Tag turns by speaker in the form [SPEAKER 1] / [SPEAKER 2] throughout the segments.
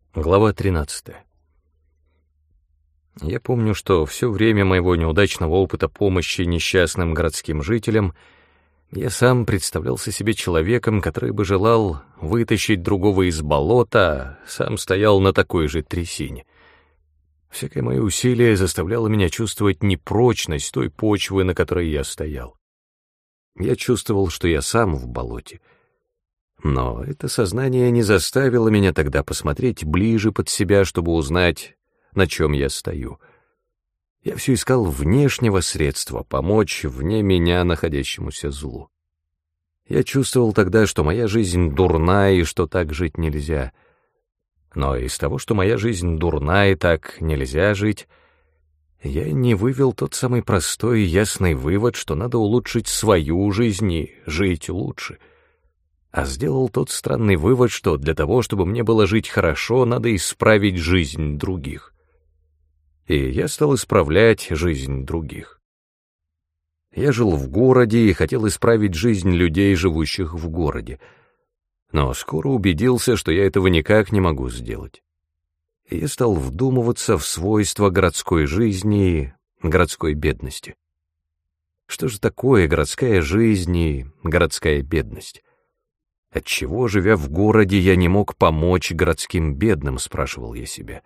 [SPEAKER 1] Глава 13. Я помню, что все время моего неудачного опыта помощи несчастным городским жителям я сам представлялся себе человеком, который бы желал вытащить другого из болота, а сам стоял на такой же трясине. Всякое мое усилие заставляло меня чувствовать непрочность той почвы, на которой я стоял. Я чувствовал, что я сам в болоте. Но это сознание не заставило меня тогда посмотреть ближе под себя, чтобы узнать, на чем я стою. Я все искал внешнего средства помочь вне меня находящемуся злу. Я чувствовал тогда, что моя жизнь дурна и что так жить нельзя. Но из того, что моя жизнь дурна и так нельзя жить, я не вывел тот самый простой и ясный вывод, что надо улучшить свою жизнь и жить лучше, а сделал тот странный вывод, что для того, чтобы мне было жить хорошо, надо исправить жизнь других. И я стал исправлять жизнь других. Я жил в городе и хотел исправить жизнь людей, живущих в городе, но скоро убедился, что я этого никак не могу сделать. И я стал вдумываться в свойства городской жизни и городской бедности. Что же такое городская жизнь и городская бедность? Отчего, живя в городе, я не мог помочь городским бедным, спрашивал я себя.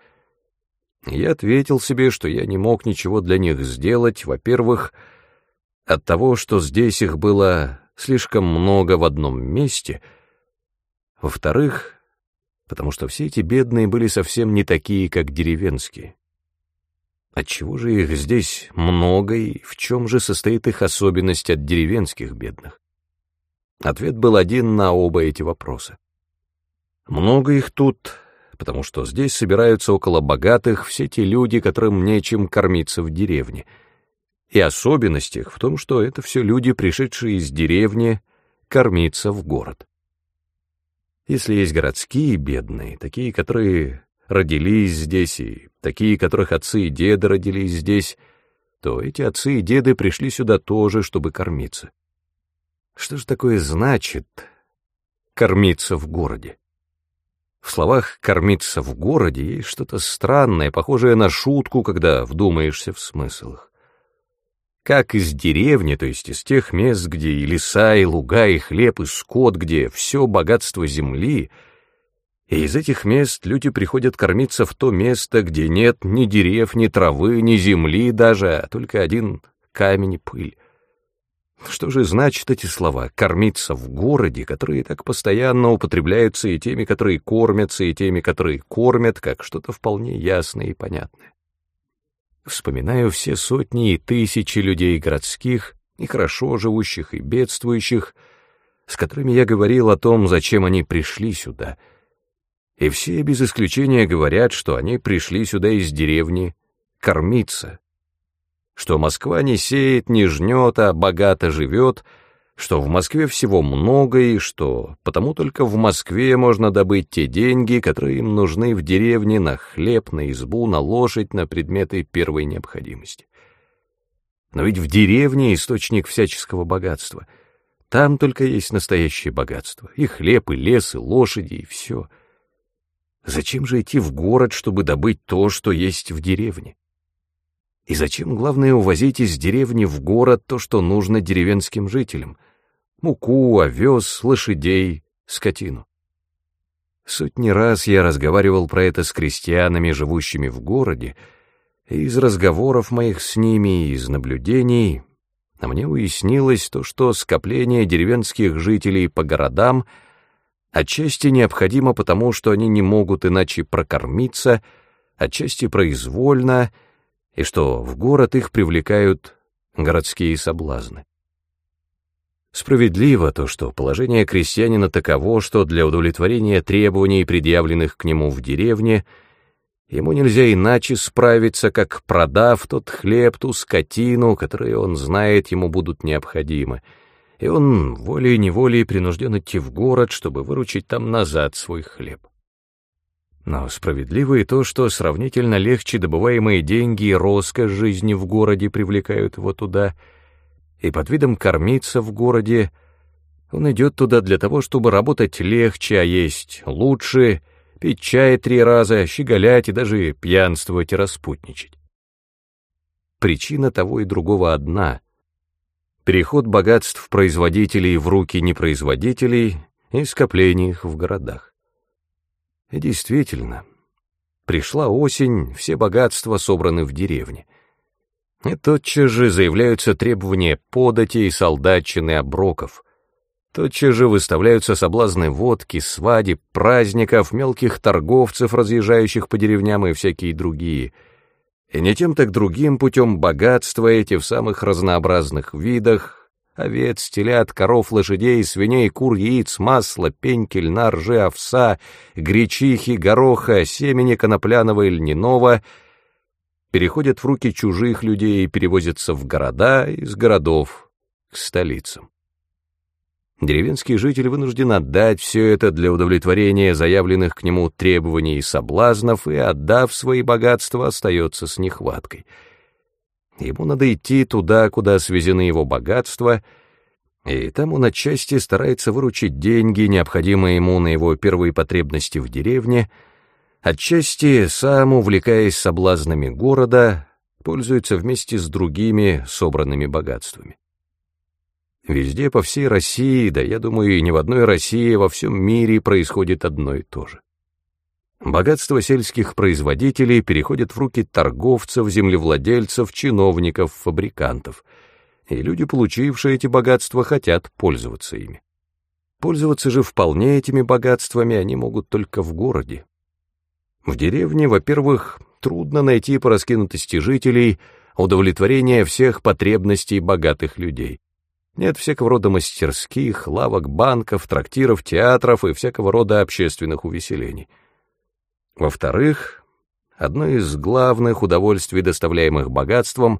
[SPEAKER 1] Я ответил себе, что я не мог ничего для них сделать, во-первых, от того, что здесь их было слишком много в одном месте, во-вторых, потому что все эти бедные были совсем не такие, как деревенские. Отчего же их здесь много, и в чем же состоит их особенность от деревенских бедных? Ответ был один на оба эти вопроса. Много их тут, потому что здесь собираются около богатых все те люди, которым нечем кормиться в деревне. И особенность их в том, что это все люди, пришедшие из деревни, кормиться в город. Если есть городские бедные, такие, которые родились здесь, и такие, которых отцы и деды родились здесь, то эти отцы и деды пришли сюда тоже, чтобы кормиться. Что же такое значит «кормиться в городе»? В словах «кормиться в городе» есть что-то странное, похожее на шутку, когда вдумаешься в смысл их. Как из деревни, то есть из тех мест, где и леса, и луга, и хлеб, и скот, где все богатство земли, и из этих мест люди приходят кормиться в то место, где нет ни дерев, ни травы, ни земли даже, а только один камень и пыль. Что же значат эти слова «кормиться в городе», которые так постоянно употребляются и теми, которые кормятся, и теми, которые кормят, как что-то вполне ясное и понятное? Вспоминаю все сотни и тысячи людей городских, и хорошо живущих, и бедствующих, с которыми я говорил о том, зачем они пришли сюда. И все без исключения говорят, что они пришли сюда из деревни кормиться, что Москва не сеет, не жнет, а богато живет, что в Москве всего много, и что потому только в Москве можно добыть те деньги, которые им нужны в деревне на хлеб, на избу, на лошадь, на предметы первой необходимости. Но ведь в деревне источник всяческого богатства. Там только есть настоящее богатство. И хлеб, и лес, и лошади, и все. Зачем же идти в город, чтобы добыть то, что есть в деревне? И зачем, главное, увозить из деревни в город то, что нужно деревенским жителям? Муку, овес, лошадей, скотину. Сотни раз я разговаривал про это с крестьянами, живущими в городе, и из разговоров моих с ними, и из наблюдений, мне уяснилось то, что скопление деревенских жителей по городам отчасти необходимо потому, что они не могут иначе прокормиться, отчасти произвольно, и что в город их привлекают городские соблазны. Справедливо то, что положение крестьянина таково, что для удовлетворения требований, предъявленных к нему в деревне, ему нельзя иначе справиться, как продав тот хлеб, ту скотину, которые он знает, ему будут необходимы, и он волей-неволей принужден идти в город, чтобы выручить там назад свой хлеб. Но справедливо и то, что сравнительно легче добываемые деньги и роскошь жизни в городе привлекают его туда, и под видом кормиться в городе он идет туда для того, чтобы работать легче, а есть лучше, пить чай 3 раза, щеголять и даже пьянствовать и распутничать. Причина того и другого одна — переход богатств производителей в руки непроизводителей и скопление их в городах. И действительно, пришла осень, все богатства собраны в деревне. И тотчас же заявляются требования подати и солдатчины оброков. Тотчас же выставляются соблазны водки, свадеб, праздников, мелких торговцев, разъезжающих по деревням и всякие другие. И не тем, так другим путем богатства эти в самых разнообразных видах: овец, телят, коров, лошадей, свиней, кур, яиц, масла, пеньки, льна, ржи, овса, гречихи, гороха, семени конопляного и льняного переходят в руки чужих людей и перевозятся в города, из городов к столицам. Деревенский житель вынужден отдать все это для удовлетворения заявленных к нему требований и соблазнов, и, отдав свои богатства, остается с нехваткой. Ему надо идти туда, куда свезены его богатства, и там он отчасти старается выручить деньги, необходимые ему на его первые потребности в деревне, отчасти, сам, увлекаясь соблазнами города, пользуется вместе с другими собранными богатствами. Везде по всей России, да я думаю, и не в одной России, во всем мире происходит одно и то же. Богатство сельских производителей переходит в руки торговцев, землевладельцев, чиновников, фабрикантов, и люди, получившие эти богатства, хотят пользоваться ими. Пользоваться же вполне этими богатствами они могут только в городе. В деревне, во-первых, трудно найти по раскинутости жителей удовлетворение всех потребностей богатых людей. Нет всякого рода мастерских, лавок, банков, трактиров, театров и всякого рода общественных увеселений. Во-вторых, одно из главных удовольствий, доставляемых богатством,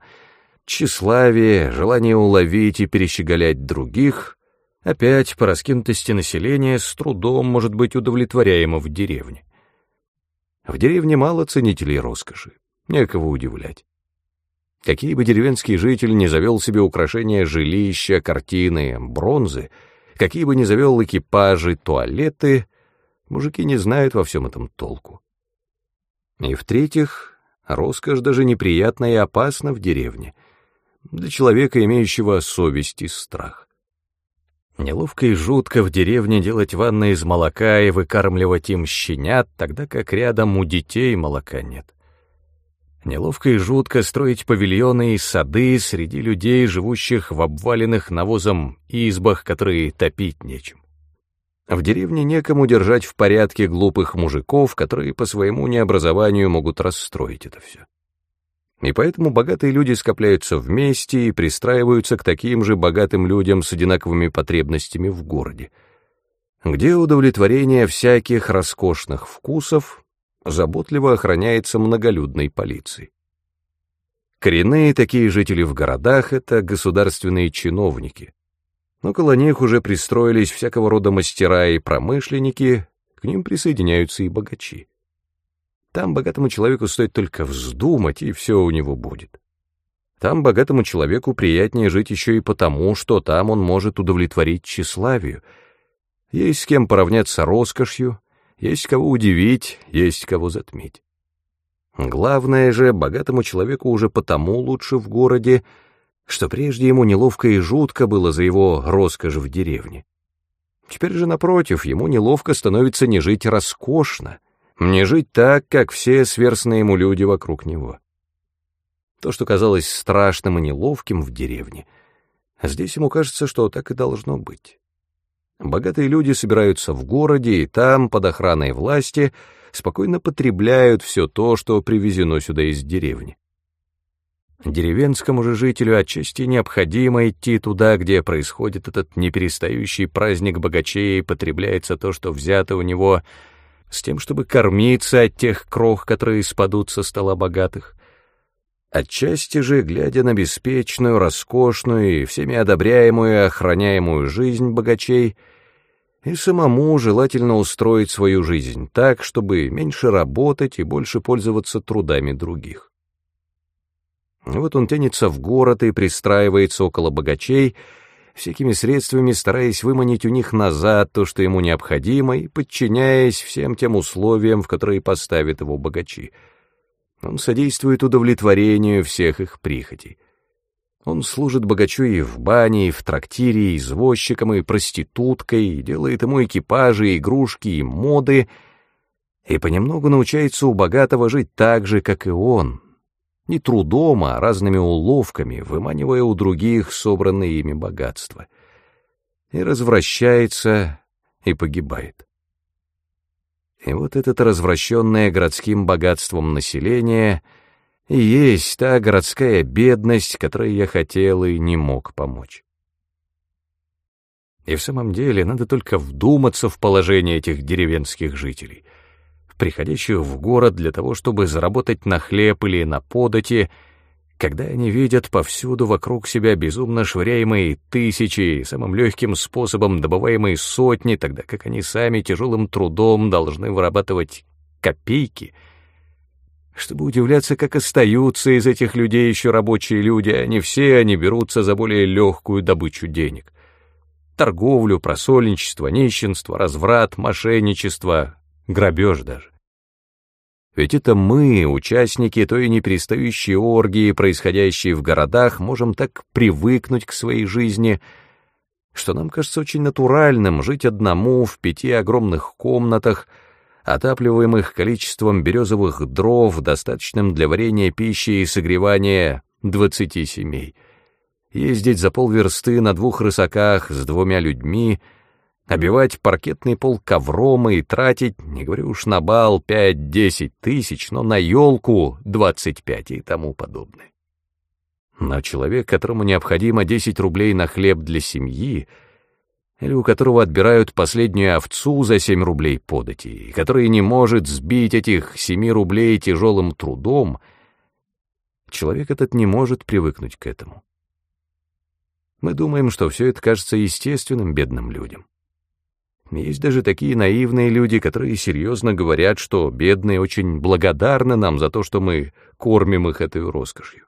[SPEAKER 1] тщеславие, желание уловить и перещеголять других, опять по раскинутости населения с трудом может быть удовлетворяемо в деревне. В деревне мало ценителей роскоши, некого удивлять. Какие бы деревенский житель не завел себе украшения жилища, картины, бронзы, какие бы ни завел экипажи, туалеты, мужики не знают во всем этом толку. И в-третьих, роскошь даже неприятна и опасна в деревне, для человека, имеющего совесть и страх. Неловко и жутко в деревне делать ванны из молока и выкармливать им щенят, тогда как рядом у детей молока нет. Неловко и жутко строить павильоны и сады среди людей, живущих в обваленных навозом избах, которые топить нечем. В деревне некому держать в порядке глупых мужиков, которые по своему необразованию могут расстроить это все. И поэтому богатые люди скопляются вместе и пристраиваются к таким же богатым людям с одинаковыми потребностями в городе, где удовлетворение всяких роскошных вкусов заботливо охраняется многолюдной полицией. Коренные такие жители в городах — это государственные чиновники. Около них уже пристроились всякого рода мастера и промышленники, к ним присоединяются и богачи. Там богатому человеку стоит только вздумать, и все у него будет. Там богатому человеку приятнее жить еще и потому, что там он может удовлетворить тщеславию. Есть с кем поравняться роскошью, есть кого удивить, есть кого затмить. Главное же, богатому человеку уже потому лучше в городе, что прежде ему неловко и жутко было за его роскошь в деревне. Теперь же, напротив, ему неловко становится не жить роскошно, не жить так, как все сверстные ему люди вокруг него. То, что казалось страшным и неловким в деревне, здесь ему кажется, что так и должно быть. Богатые люди собираются в городе и там, под охраной власти, спокойно потребляют все то, что привезено сюда из деревни. Деревенскому же жителю отчасти необходимо идти туда, где происходит этот неперестающий праздник богачей, и потребляется то, что взято у него, с тем, чтобы кормиться от тех крох, которые спадут со стола богатых. Отчасти же, глядя на беспечную, роскошную и всеми одобряемую и охраняемую жизнь богачей, и самому желательно устроить свою жизнь так, чтобы меньше работать и больше пользоваться трудами других. Вот он тянется в город и пристраивается около богачей, всякими средствами стараясь выманить у них назад то, что ему необходимо, и подчиняясь всем тем условиям, в которые поставят его богачи. Он содействует удовлетворению всех их прихотей. Он служит богачу и в бане, и в трактире, и извозчиком, и проституткой, и делает ему экипажи, игрушки и моды, и понемногу научается у богатого жить так же, как и он, не трудом, а разными уловками, выманивая у других собранное ими богатство, и развращается, и погибает. И вот это развращенное городским богатством население и есть та городская бедность, которой я хотел и не мог помочь. И в самом деле надо только вдуматься в положение этих деревенских жителей, приходящих в город для того, чтобы заработать на хлеб или на подати, когда они видят повсюду вокруг себя безумно швыряемые тысячи, самым легким способом добываемые сотни, тогда как они сами тяжелым трудом должны вырабатывать копейки, чтобы удивляться, как остаются из этих людей еще рабочие люди, а не все они берутся за более легкую добычу денег. Торговлю, просольничество, нищенство, разврат, мошенничество, грабеж даже. Ведь это мы, участники той неперестающей оргии, происходящей в городах, можем так привыкнуть к своей жизни, что нам кажется очень натуральным жить одному в 5 огромных комнатах, отапливаемых количеством березовых дров, достаточным для варения пищи и согревания 20 семей, ездить за полверсты на 2 рысаках с 2 людьми, обивать паркетный пол ковром и тратить, не говорю уж на бал 5-10 тысяч, но на елку 25 и тому подобное. Но человек, которому необходимо 10 рублей на хлеб для семьи, или у которого отбирают последнюю овцу за 7 рублей подати, и который не может сбить этих 7 рублей тяжелым трудом, человек этот не может привыкнуть к этому. Мы думаем, что все это кажется естественным бедным людям. Есть даже такие наивные люди, которые серьезно говорят, что бедные очень благодарны нам за то, что мы кормим их этой роскошью.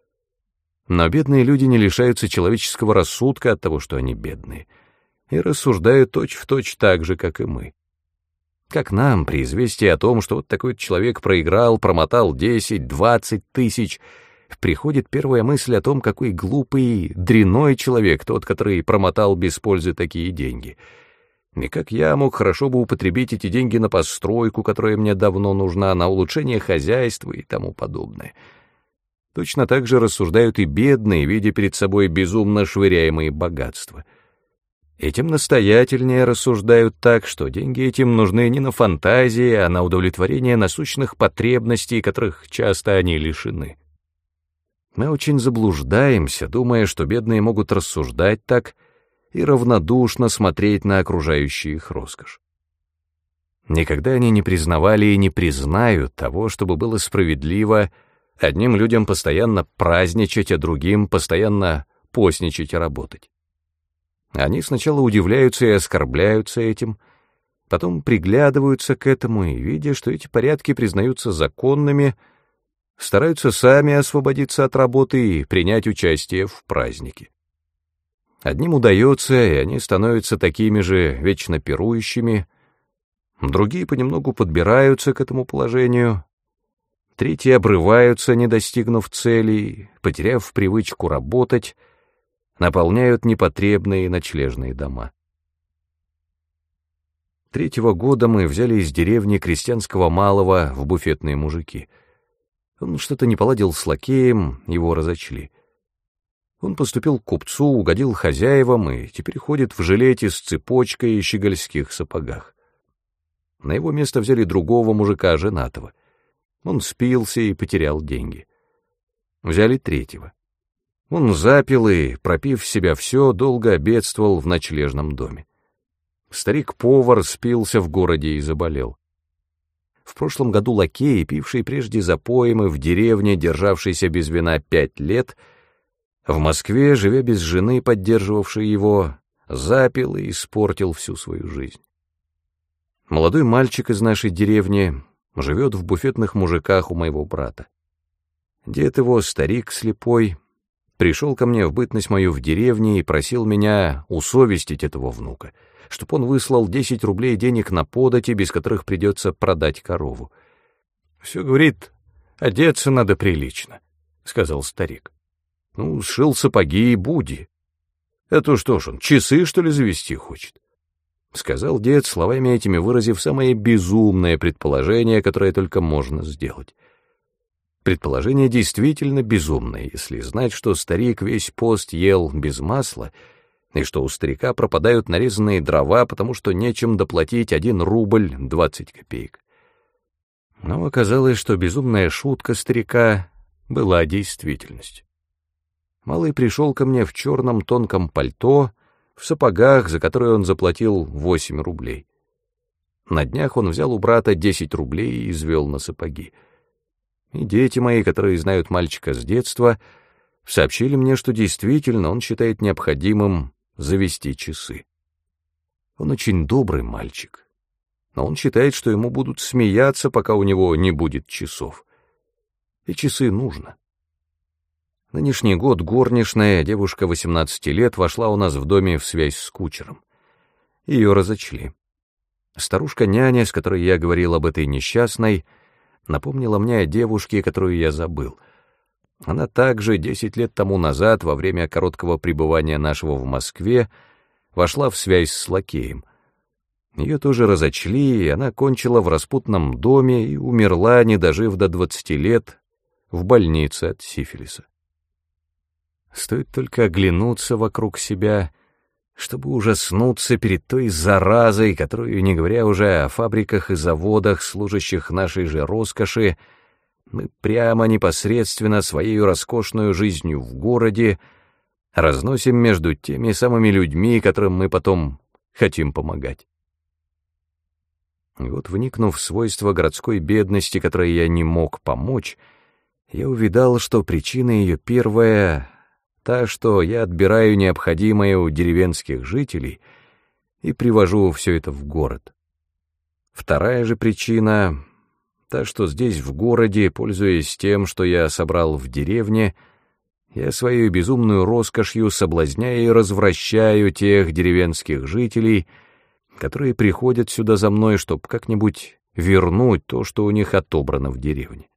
[SPEAKER 1] Но бедные люди не лишаются человеческого рассудка от того, что они бедные, и рассуждают точь-в-точь так же, как и мы. Как нам при известии о том, что вот такой человек проиграл, промотал 10-20 тысяч, приходит первая мысль о том, какой глупый, дрянной человек тот, который промотал без пользы такие деньги. И как я мог хорошо бы употребить эти деньги на постройку, которая мне давно нужна, на улучшение хозяйства и тому подобное. Точно так же рассуждают и бедные, видя перед собой безумно швыряемые богатства. И тем настоятельнее рассуждают так, что деньги этим нужны не на фантазии, а на удовлетворение насущных потребностей, которых часто они лишены. Мы очень заблуждаемся, думая, что бедные могут рассуждать так и равнодушно смотреть на окружающую их роскошь. Никогда они не признавали и не признают того, чтобы было справедливо одним людям постоянно праздничать, а другим постоянно постничать и работать. Они сначала удивляются и оскорбляются этим, потом приглядываются к этому и, видя, что эти порядки признаются законными, стараются сами освободиться от работы и принять участие в празднике. Одним удается, и они становятся такими же вечно пирующими, другие понемногу подбираются к этому положению, третьи обрываются, не достигнув цели, потеряв привычку работать, наполняют непотребные ночлежные дома. 3-го года мы взяли из деревни крестьянского малого в буфетные мужики. Он что-то не поладил с лакеем, его разочли. Он поступил к купцу, угодил хозяевам и теперь ходит в жилете с цепочкой и щегольских сапогах. На его место взяли другого мужика, женатого. Он спился и потерял деньги. Взяли 3-го. Он запил и, пропив в себя все, долго обедствовал в ночлежном доме. Старик-повар спился в городе и заболел. В прошлом году лакей, пивший прежде запоем и в деревне, державшийся без вина 5 лет, в Москве, живя без жены, поддерживавшей его, запил и испортил всю свою жизнь. Молодой мальчик из нашей деревни живет в буфетных мужиках у моего брата. Дед его, старик слепой, пришел ко мне в бытность мою в деревне и просил меня усовестить этого внука, чтоб он выслал 10 рублей денег на подати, без которых придется продать корову. Все, говорит, одеться надо прилично, — сказал старик. Ну, сшил сапоги и буди. А то что ж он, часы, что ли, завести хочет? — сказал дед, словами этими выразив самое безумное предположение, которое только можно сделать. Предположение действительно безумное, если знать, что старик весь пост ел без масла, и что у старика пропадают нарезанные дрова, потому что нечем доплатить 1 рубль 20 копеек. Но оказалось, что безумная шутка старика была действительностью. Малый пришел ко мне в черном тонком пальто, в сапогах, за которые он заплатил 8 рублей. На днях он взял у брата 10 рублей и извел на сапоги. И дети мои, которые знают мальчика с детства, сообщили мне, что действительно он считает необходимым завести часы. Он очень добрый мальчик, но он считает, что ему будут смеяться, пока у него не будет часов. И часы нужно. Нынешний год горничная, девушка 18 лет, вошла у нас в доме в связь с кучером. Ее разочли. Старушка-няня, с которой я говорил об этой несчастной, напомнила мне о девушке, которую я забыл. Она также 10 лет тому назад, во время короткого пребывания нашего в Москве, вошла в связь с лакеем. Ее тоже разочли, и она кончила в распутном доме и умерла, не дожив до 20 лет, в больнице от сифилиса. Стоит только оглянуться вокруг себя, чтобы ужаснуться перед той заразой, которую, не говоря уже о фабриках и заводах, служащих нашей же роскоши, мы прямо непосредственно своей роскошной жизнью в городе разносим между теми самыми людьми, которым мы потом хотим помогать. И вот, вникнув в свойства городской бедности, которой я не мог помочь, я увидал, что причина ее первая — та, что я отбираю необходимое у деревенских жителей и привожу все это в город. Вторая же причина — та, что здесь, в городе, пользуясь тем, что я собрал в деревне, я своей безумную роскошью соблазняю и развращаю тех деревенских жителей, которые приходят сюда за мной, чтобы как-нибудь вернуть то, что у них отобрано в деревне.